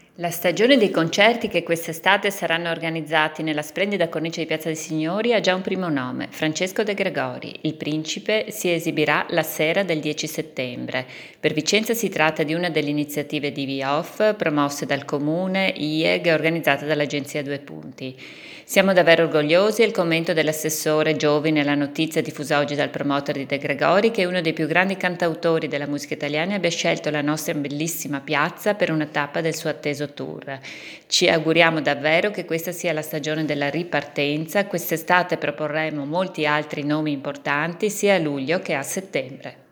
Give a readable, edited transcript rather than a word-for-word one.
La stagione dei concerti che quest'estate saranno organizzati nella splendida cornice di Piazza dei Signori ha già un primo nome, Francesco De Gregori. Il principe si esibirà la sera del 10 settembre. Per Vicenza si tratta di una delle iniziative di V-Off promosse dal Comune, IEG e organizzate dall'Agenzia Due Punti. Siamo davvero orgogliosi e il commento dell'assessore Giovi nella notizia diffusa oggi dal promoter di De Gregori che uno dei più grandi cantautori della musica italiana abbia scelto la nostra bellissima piazza per una tappa del suo atteso tour. Ci auguriamo davvero che questa sia la stagione della ripartenza. Quest'estate proporremo molti altri nomi importanti sia a luglio che a settembre.